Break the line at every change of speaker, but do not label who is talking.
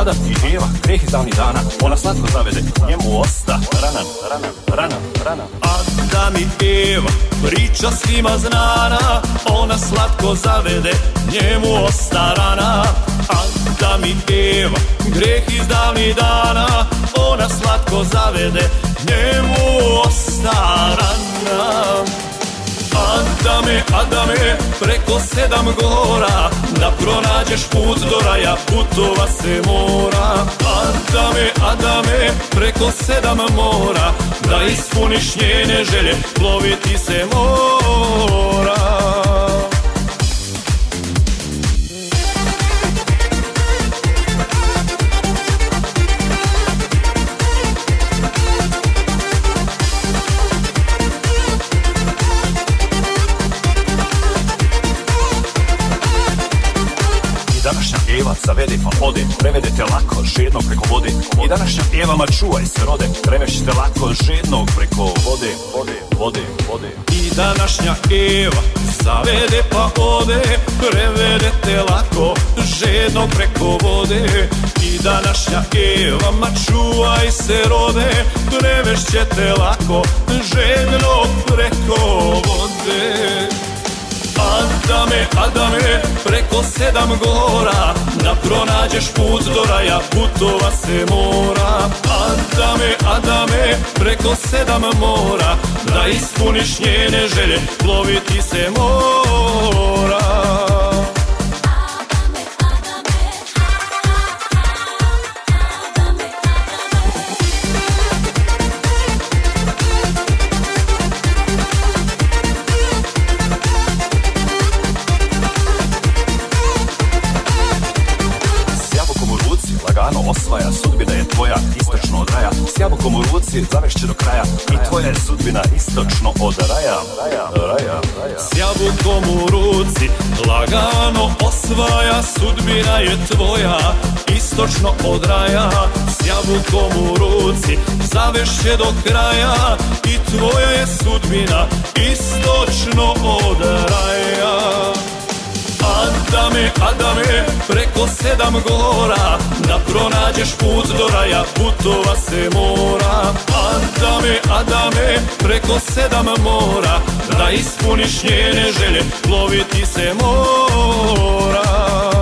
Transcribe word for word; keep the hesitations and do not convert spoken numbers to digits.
Adam i Eva, greh iz davnih dana, ona slatko zavede, njemu osta ranan, ranan, ranan, ranan. Adam i Eva, priča svima znana, ona slatko zavede, njemu osta rana. Adam i Eva, greh iz davnih dana, ona slatko zavede, njemu osta rana. Adame, Adame, preko sedam gora, da pronađeš put do raja, putova se mora. Adame, Adame, preko sedam mora, da ispuniš njene želje, ploviti se mora. Današnja Eva zavede pa ode, prevedete lako, žednog preko vode. I današnja Eva ma čuvaj se rode, prevešćete lako, žednog preko vode, vode, vode, vode. I današnja Eva zavede pa ode, prevedete lako, žednog preko vode. I današnja Eva ma čuvaj se rode, prevešćete lako, žednog preko vode. Adame, Adame, preko sedam gora, da pronađeš put do raja, putova se mora. Adame, Adame, preko sedam mora, da ispuniš njene želje, ploviti se mora. Osvaja, sudbina je tvoja istočno od raja. S jabukom u ruci zavešće do kraja, i tvoja je sudbina istočno od raja, raja, raja, raja. S jabukom u ruci lagano osvaja, sudbina je tvoja istočno od raja. S jabukom u ruci zavešće do kraja, i tvoja je sudbina istočno od raja. Adame, Adame, preko sedam gora, da pronađeš put do raja, putova se mora. Adame, Adame, preko sedam mora, da ispuniš njene želje, ploviti se mora.